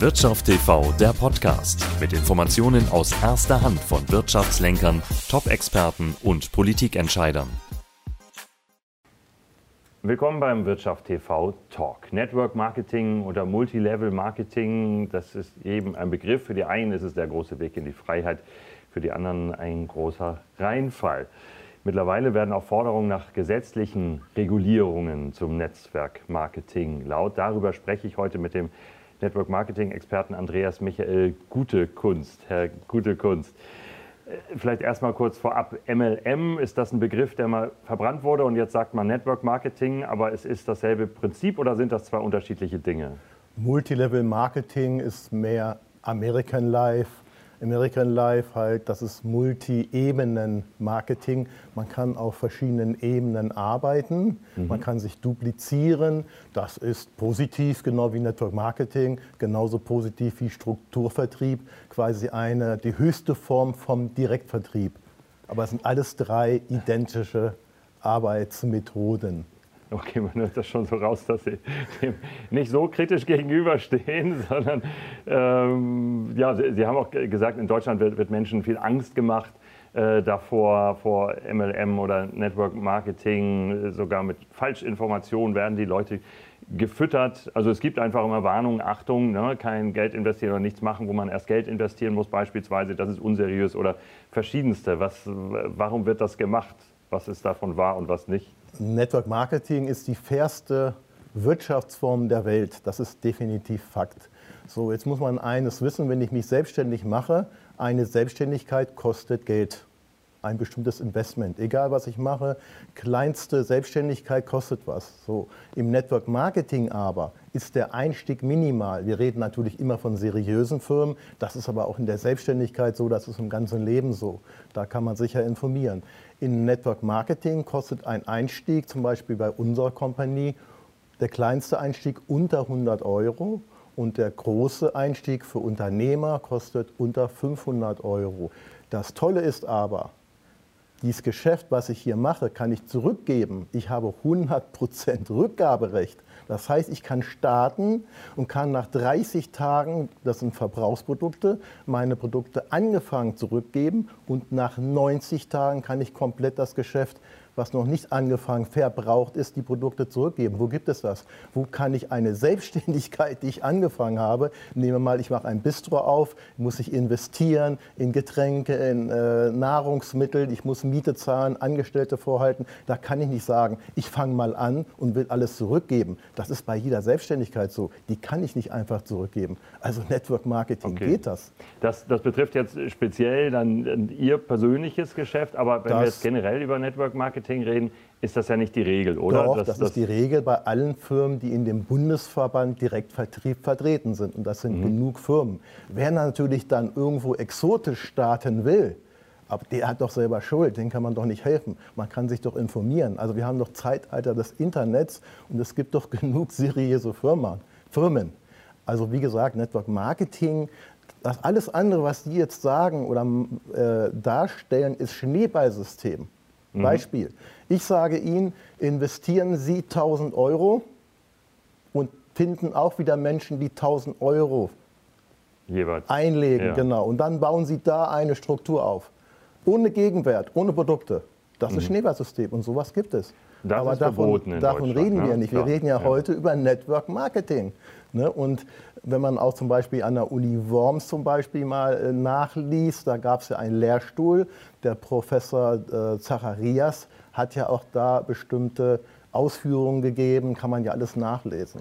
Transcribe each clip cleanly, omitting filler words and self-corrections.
Wirtschaft TV, der Podcast mit Informationen aus erster Hand von Wirtschaftslenkern, Top-Experten und Politikentscheidern. Willkommen beim Wirtschaft TV Talk. Network Marketing oder Multilevel Marketing, das ist eben ein Begriff. Für die einen ist es der große Weg in die Freiheit, für die anderen ein großer Reinfall. Mittlerweile werden auch Forderungen nach gesetzlichen Regulierungen zum Netzwerkmarketing laut. Darüber spreche ich heute mit dem Network-Marketing-Experten Andreas Michael Gutekunst. Herr Gutekunst, vielleicht erstmal kurz vorab, MLM, ist das ein Begriff, der mal verbrannt wurde und jetzt sagt man Network-Marketing, aber es ist dasselbe Prinzip oder sind das zwei unterschiedliche Dinge? Multilevel-Marketing ist mehr American Life. American Life halt, das ist Multi-Ebenen-Marketing. Man kann auf verschiedenen Ebenen arbeiten, man kann sich duplizieren. Das ist positiv, genau wie Network Marketing, genauso positiv wie Strukturvertrieb, quasi die höchste Form vom Direktvertrieb. Aber es sind alles drei identische Arbeitsmethoden. Okay, man hört das schon so raus, dass Sie dem nicht so kritisch gegenüberstehen, sondern ja, Sie haben auch gesagt, in Deutschland wird Menschen viel Angst gemacht davor, vor MLM oder Network Marketing, sogar mit Falschinformationen werden die Leute gefüttert. Also es gibt einfach immer Warnungen, Achtung, ne, kein Geld investieren oder nichts machen, wo man erst Geld investieren muss beispielsweise, das ist unseriös oder verschiedenste. Warum wird das gemacht? Was ist davon wahr und was nicht? Network Marketing ist die fairste Wirtschaftsform der Welt. Das ist definitiv Fakt. So, jetzt muss man eines wissen, wenn ich mich selbstständig mache, eine Selbstständigkeit kostet Geld. Ein bestimmtes Investment. Egal was ich mache, kleinste Selbstständigkeit kostet was. So, im Network Marketing aber ist der Einstieg minimal. Wir reden natürlich immer von seriösen Firmen. Das ist aber auch in der Selbstständigkeit so, das ist im ganzen Leben so. Da kann man sich ja informieren. In Network Marketing kostet ein Einstieg, zum Beispiel bei unserer Kompanie, der kleinste Einstieg unter 100 € und der große Einstieg für Unternehmer kostet unter 500 €. Das Tolle ist aber, dieses Geschäft, was ich hier mache, kann ich zurückgeben. Ich habe 100% Rückgaberecht. Das heißt, ich kann starten und kann nach 30 Tagen, das sind Verbrauchsprodukte, meine Produkte angefangen zurückgeben und nach 90 Tagen kann ich komplett das Geschäft, was noch nicht angefangen, verbraucht ist, die Produkte zurückgeben. Wo gibt es das? Wo kann ich eine Selbstständigkeit, die ich angefangen habe, nehmen wir mal, ich mache ein Bistro auf, muss ich investieren in Getränke, in Nahrungsmittel, ich muss Miete zahlen, Angestellte vorhalten. Da kann ich nicht sagen, ich fange mal an und will alles zurückgeben. Das ist bei jeder Selbstständigkeit so. Die kann ich nicht einfach zurückgeben. Also Network Marketing geht das. Das betrifft jetzt speziell dann Ihr persönliches Geschäft, aber wenn wir jetzt generell über Network Marketing reden, ist das ja nicht die Regel, oder? Doch, das ist die Regel bei allen Firmen, die in dem Bundesverband Direktvertrieb vertreten sind. Und das sind genug Firmen. Wer natürlich dann irgendwo exotisch starten will, aber der hat doch selber Schuld, den kann man doch nicht helfen. Man kann sich doch informieren. Also wir haben doch Zeitalter des Internets und es gibt doch genug seriöse Firmen. Also wie gesagt, Network Marketing, das alles andere, was die jetzt sagen oder darstellen, ist Schneeballsystem. Beispiel. Ich sage Ihnen, investieren Sie 1.000 € und finden auch wieder Menschen, die 1.000 € jeweils einlegen. Ja. Genau. Und dann bauen Sie da eine Struktur auf. Ohne Gegenwert, ohne Produkte. Das ist Schneeballsystem und sowas gibt es. Das aber ist verboten in davon reden wir nicht. Wir reden ja heute über Network Marketing. Ne? Und wenn man auch zum Beispiel an der Uni Worms zum Beispiel mal nachliest, da gab es ja einen Lehrstuhl, der Professor Zacharias hat ja auch da bestimmte Ausführungen gegeben, kann man ja alles nachlesen.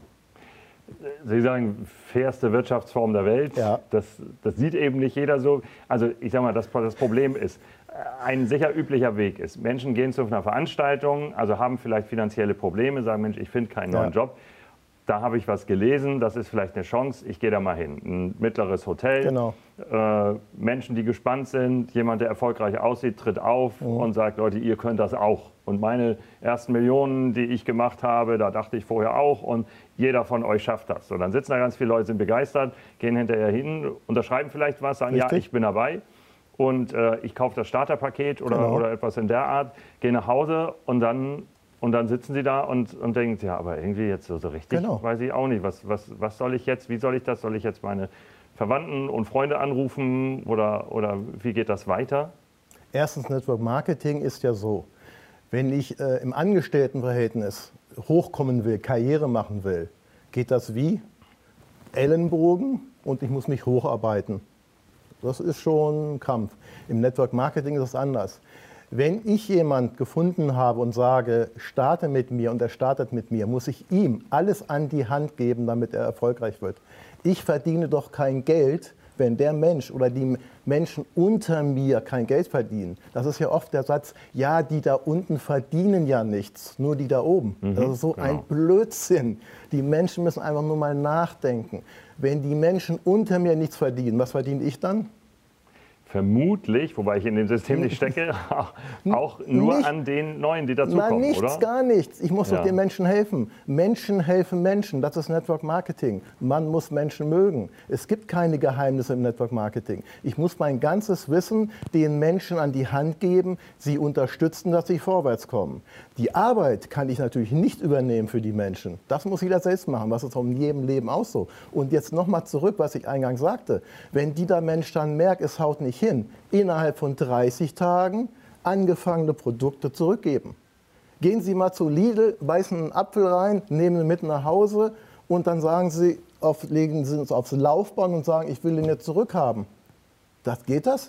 Sie sagen, fairste Wirtschaftsform der Welt, ja. Das sieht eben nicht jeder so. Also ich sage mal, das Problem ist, ein sicher üblicher Weg ist, Menschen gehen zu einer Veranstaltung, also haben vielleicht finanzielle Probleme, sagen, Mensch, ich finde keinen neuen Job. Da habe ich was gelesen, das ist vielleicht eine Chance, ich gehe da mal hin. Ein mittleres Hotel, genau. Menschen, die gespannt sind, jemand, der erfolgreich aussieht, tritt auf und sagt, Leute, ihr könnt das auch. Und meine ersten Millionen, die ich gemacht habe, da dachte ich vorher auch und jeder von euch schafft das. Und dann sitzen da ganz viele Leute, sind begeistert, gehen hinterher hin, unterschreiben vielleicht was, sagen, ja, ich bin dabei. Und ich kaufe das Starterpaket oder etwas in der Art, gehe nach Hause und dann Und dann sitzen Sie da und denken, ja, aber irgendwie jetzt so richtig weiß ich auch nicht. Was soll ich jetzt, wie soll ich das? Soll ich jetzt meine Verwandten und Freunde anrufen oder wie geht das weiter? Erstens, Network Marketing ist ja so, wenn ich im Angestelltenverhältnis hochkommen will, Karriere machen will, geht das wie? Ellenbogen und ich muss mich hocharbeiten. Das ist schon ein Kampf. Im Network Marketing ist es anders. Wenn ich jemanden gefunden habe und sage, starte mit mir und er startet mit mir, muss ich ihm alles an die Hand geben, damit er erfolgreich wird. Ich verdiene doch kein Geld, wenn der Mensch oder die Menschen unter mir kein Geld verdienen. Das ist ja oft der Satz, ja, die da unten verdienen ja nichts, nur die da oben. Das ist so ein Blödsinn. Die Menschen müssen einfach nur mal nachdenken. Wenn die Menschen unter mir nichts verdienen, was verdiene ich dann? Vermutlich, wobei ich in dem System nicht stecke, auch nur nicht an den Neuen, die dazukommen, oder? Nichts, gar nichts. Ich muss doch den Menschen helfen. Menschen helfen Menschen, das ist Network Marketing. Man muss Menschen mögen. Es gibt keine Geheimnisse im Network Marketing. Ich muss mein ganzes Wissen den Menschen an die Hand geben, sie unterstützen, dass sie vorwärts kommen. Die Arbeit kann ich natürlich nicht übernehmen für die Menschen. Das muss jeder selbst machen, was ist in jedem Leben auch so. Und jetzt nochmal zurück, was ich eingangs sagte. Wenn dieser Mensch dann merkt, es haut nicht hin, innerhalb von 30 Tagen angefangene Produkte zurückgeben. Gehen Sie mal zu Lidl, beißen einen Apfel rein, nehmen ihn mit nach Hause und dann sagen Sie, legen Sie uns aufs Laufband und sagen, ich will ihn jetzt zurückhaben. Geht das?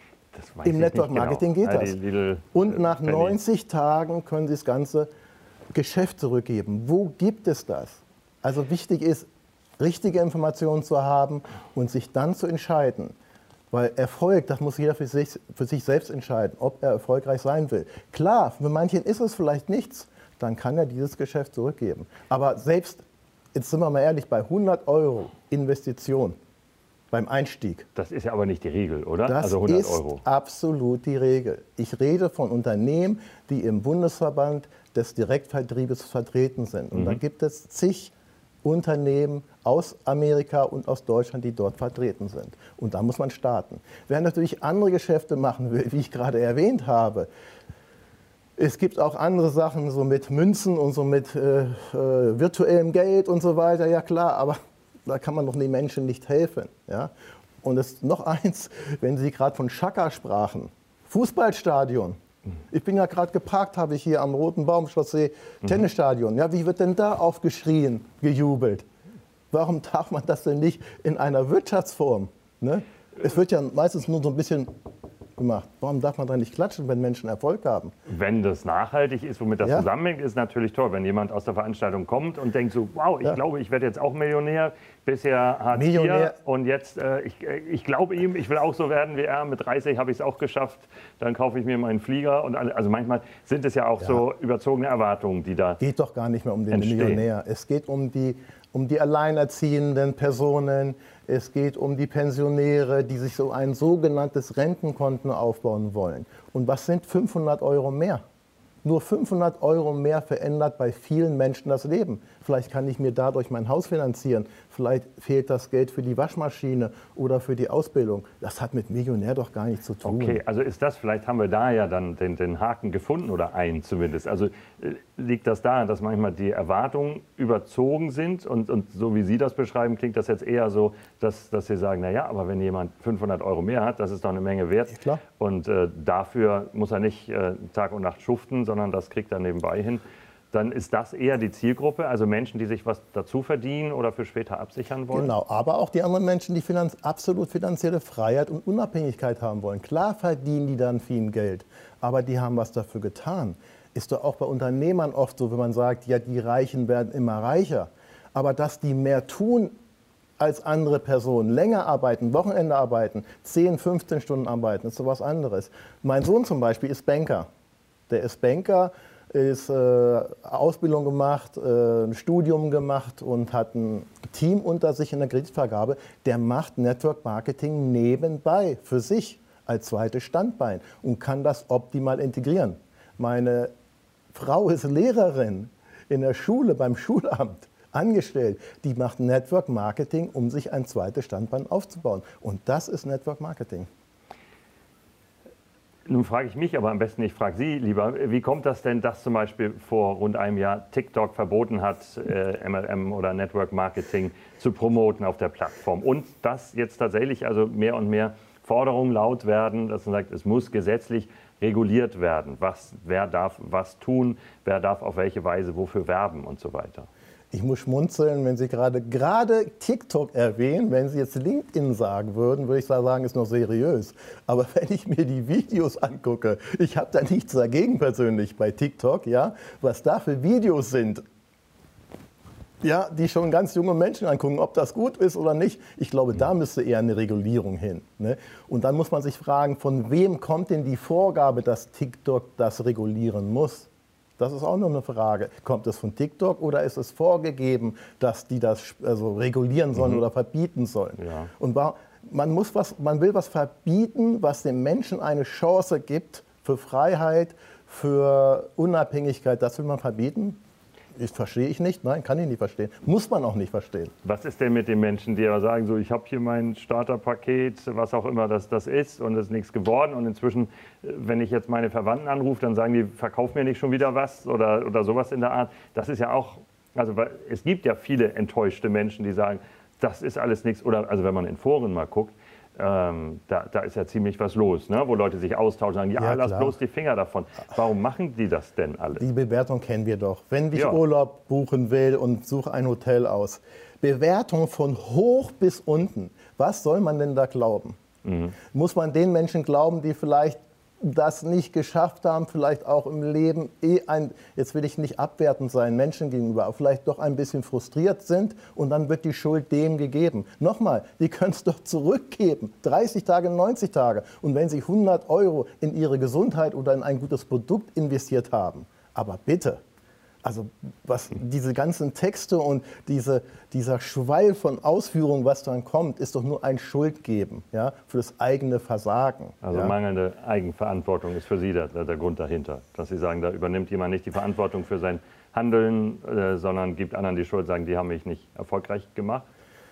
Im Network Marketing geht das. Und nach 90 Tagen können Sie das ganze Geschäft zurückgeben. Wo gibt es das? Also wichtig ist, richtige Informationen zu haben und sich dann zu entscheiden. Weil Erfolg, das muss jeder für sich selbst entscheiden, ob er erfolgreich sein will. Klar, für manchen ist es vielleicht nichts, dann kann er dieses Geschäft zurückgeben. Aber selbst, jetzt sind wir mal ehrlich, bei 100 € Investition beim Einstieg. Das ist ja aber nicht die Regel, oder? Das also 100 ist €. Absolut die Regel. Ich rede von Unternehmen, die im Bundesverband des Direktvertriebes vertreten sind. Und da gibt es zig Unternehmen aus Amerika und aus Deutschland, die dort vertreten sind. Und da muss man starten. Wer natürlich andere Geschäfte machen will, wie ich gerade erwähnt habe, es gibt auch andere Sachen, so mit Münzen und so mit virtuellem Geld und so weiter, ja klar, aber da kann man doch den Menschen nicht helfen. Ja? Und es ist noch eins, wenn Sie gerade von Chakra sprachen, Fußballstadion. Ich bin ja gerade geparkt, habe ich hier am Roten Baum-Chaussee, Tennisstadion. Ja, wie wird denn da aufgeschrien, gejubelt? Warum darf man das denn nicht in einer Wirtschaftsform? Ne? Es wird ja meistens nur so ein bisschen gemacht. Warum darf man da nicht klatschen, wenn Menschen Erfolg haben? Wenn das nachhaltig ist, womit das zusammenhängt, ist natürlich toll. Wenn jemand aus der Veranstaltung kommt und denkt so, wow, ich glaube, ich werde jetzt auch Millionär, bisher Hartz IV und jetzt, ich glaube ihm, ich will auch so werden wie er, mit 30 habe ich es auch geschafft, dann kaufe ich mir meinen Flieger. Und also manchmal sind es ja auch so überzogene Erwartungen, die da geht doch gar nicht mehr um den Millionär. Es geht um die alleinerziehenden Personen, es geht um die Pensionäre, die sich so ein sogenanntes Rentenkonto aufbauen wollen. Und was sind 500 € mehr? Nur 500 € mehr verändert bei vielen Menschen das Leben. Vielleicht kann ich mir dadurch mein Haus finanzieren, vielleicht fehlt das Geld für die Waschmaschine oder für die Ausbildung. Das hat mit Millionär doch gar nichts zu tun. Okay, also ist das, vielleicht haben wir da ja dann den Haken gefunden oder einen zumindest. Also liegt das daran, dass manchmal die Erwartungen überzogen sind und so wie Sie das beschreiben, klingt das jetzt eher so, dass Sie sagen, naja, aber wenn jemand 500 € mehr hat, das ist doch eine Menge wert. Klar. Und dafür muss er nicht Tag und Nacht schuften, sondern das kriegt er nebenbei hin. Dann ist das eher die Zielgruppe, also Menschen, die sich was dazu verdienen oder für später absichern wollen? Genau, aber auch die anderen Menschen, die absolut finanzielle Freiheit und Unabhängigkeit haben wollen. Klar verdienen die dann viel Geld, aber die haben was dafür getan. Ist doch auch bei Unternehmern oft so, wenn man sagt, ja, die Reichen werden immer reicher. Aber dass die mehr tun als andere Personen, länger arbeiten, Wochenende arbeiten, 10, 15 Stunden arbeiten, ist so was anderes. Mein Sohn zum Beispiel ist Banker. Der ist Banker, ist Ausbildung gemacht, ein Studium gemacht und hat ein Team unter sich in der Kreditvergabe. Der macht Network Marketing nebenbei für sich als zweites Standbein und kann das optimal integrieren. Meine Frau ist Lehrerin in der Schule, beim Schulamt, angestellt. Die macht Network Marketing, um sich ein zweites Standbein aufzubauen. Und das ist Network Marketing. Nun frage ich mich, aber am besten ich frage Sie lieber, wie kommt das denn, dass zum Beispiel vor rund einem Jahr TikTok verboten hat, MLM oder Network Marketing zu promoten auf der Plattform und dass jetzt tatsächlich also mehr und mehr Forderungen laut werden, dass man sagt, es muss gesetzlich reguliert werden, wer darf was tun, wer darf auf welche Weise wofür werben und so weiter. Ich muss schmunzeln, wenn Sie gerade TikTok erwähnen. Wenn Sie jetzt LinkedIn sagen würden, würde ich sagen, ist noch seriös. Aber wenn ich mir die Videos angucke, ich habe da nichts dagegen persönlich bei TikTok, ja, was da für Videos sind, ja, die schon ganz junge Menschen angucken, ob das gut ist oder nicht. Ich glaube, da müsste eher eine Regulierung hin. Ne? Und dann muss man sich fragen, von wem kommt denn die Vorgabe, dass TikTok das regulieren muss? Das ist auch noch eine Frage. Kommt es von TikTok oder ist es vorgegeben, dass die das also regulieren sollen oder verbieten sollen? Ja. Und man will was verbieten, was dem Menschen eine Chance gibt für Freiheit, für Unabhängigkeit. Das will man verbieten? Das verstehe ich nicht. Nein, kann ich nicht verstehen. Muss man auch nicht verstehen. Was ist denn mit den Menschen, die aber sagen, so, ich habe hier mein Starterpaket, was auch immer das ist und es ist nichts geworden und inzwischen, wenn ich jetzt meine Verwandten anrufe, dann sagen die, verkauf mir nicht schon wieder was oder sowas in der Art. Das ist ja auch, also es gibt ja viele enttäuschte Menschen, die sagen, das ist alles nichts. Oder also wenn man in Foren mal guckt, da ist ja ziemlich was los, ne? Wo Leute sich austauschen und sagen, ja, lass bloß die Finger davon. Warum machen die das denn alle? Die Bewertung kennen wir doch. Wenn ich Urlaub buchen will und suche ein Hotel aus, Bewertung von hoch bis unten, was soll man denn da glauben? Muss man den Menschen glauben, die vielleicht das nicht geschafft haben, vielleicht auch im Leben jetzt will ich nicht abwertend sein, Menschen gegenüber, aber vielleicht doch ein bisschen frustriert sind und dann wird die Schuld dem gegeben. Nochmal, die können es doch zurückgeben, 30 Tage, 90 Tage. Und wenn sie 100 € in ihre Gesundheit oder in ein gutes Produkt investiert haben, aber bitte, also diese ganzen Texte und dieser Schwall von Ausführungen, was dann kommt, ist doch nur ein Schuldgeben, ja, für das eigene Versagen. Also mangelnde Eigenverantwortung ist für Sie der Grund dahinter, dass Sie sagen, da übernimmt jemand nicht die Verantwortung für sein Handeln, sondern gibt anderen die Schuld, sagen, die haben mich nicht erfolgreich gemacht?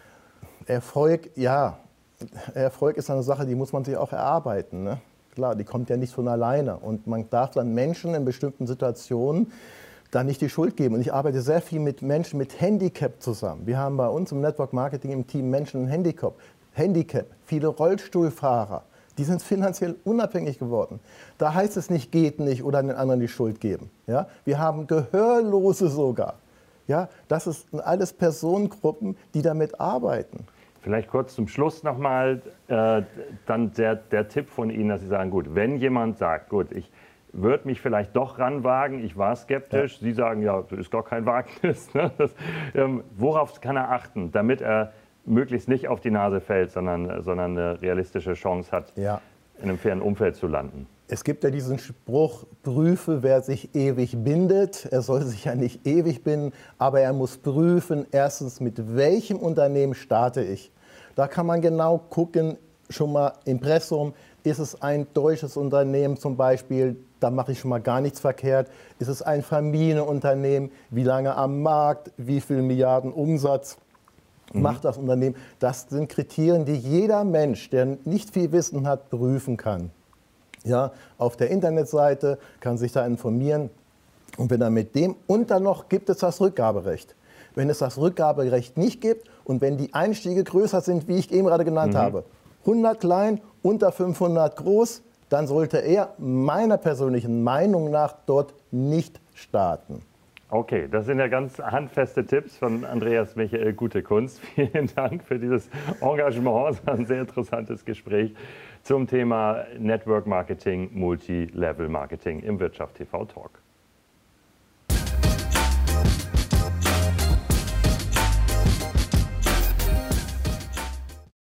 Erfolg, ja. Erfolg ist eine Sache, die muss man sich auch erarbeiten. Ne? Klar, die kommt ja nicht von alleine. Und man darf dann Menschen in bestimmten Situationen da nicht die Schuld geben. Und ich arbeite sehr viel mit Menschen mit Handicap zusammen. Wir haben bei uns im Network Marketing im Team Menschen mit Handicap, viele Rollstuhlfahrer, die sind finanziell unabhängig geworden. Da heißt es nicht, geht nicht oder den anderen die Schuld geben. Ja? Wir haben Gehörlose sogar. Ja? Das sind alles Personengruppen, die damit arbeiten. Vielleicht kurz zum Schluss nochmal dann der Tipp von Ihnen, dass Sie sagen, gut, wenn jemand sagt, gut, ich würde mich vielleicht doch ranwagen, ich war skeptisch, ja. Sie sagen, ja, das ist gar kein Wagnis. Ne? Worauf kann er achten, damit er möglichst nicht auf die Nase fällt, sondern eine realistische Chance hat, in einem fairen Umfeld zu landen? Es gibt ja diesen Spruch, prüfe, wer sich ewig bindet. Er soll sich ja nicht ewig binden, aber er muss prüfen, erstens, mit welchem Unternehmen starte ich. Da kann man genau gucken, schon mal Impressum, ist es ein deutsches Unternehmen zum Beispiel, da mache ich schon mal gar nichts verkehrt. Ist es ein Familienunternehmen, wie lange am Markt, wie viel Milliarden Umsatz macht das Unternehmen? Das sind Kriterien, die jeder Mensch, der nicht viel Wissen hat, prüfen kann. Ja, auf der Internetseite kann sich da informieren und wenn er mit dem, und dann noch gibt es das Rückgaberecht. Wenn es das Rückgaberecht nicht gibt und wenn die Einstiege größer sind, wie ich eben gerade genannt habe, 100 klein, unter 500 groß, dann sollte er meiner persönlichen Meinung nach dort nicht starten. Okay, das sind ja ganz handfeste Tipps von Andreas Michael Gutekunst. Vielen Dank für dieses Engagement. Es war ein sehr interessantes Gespräch zum Thema Network Marketing, Multi-Level Marketing im Wirtschaft TV Talk.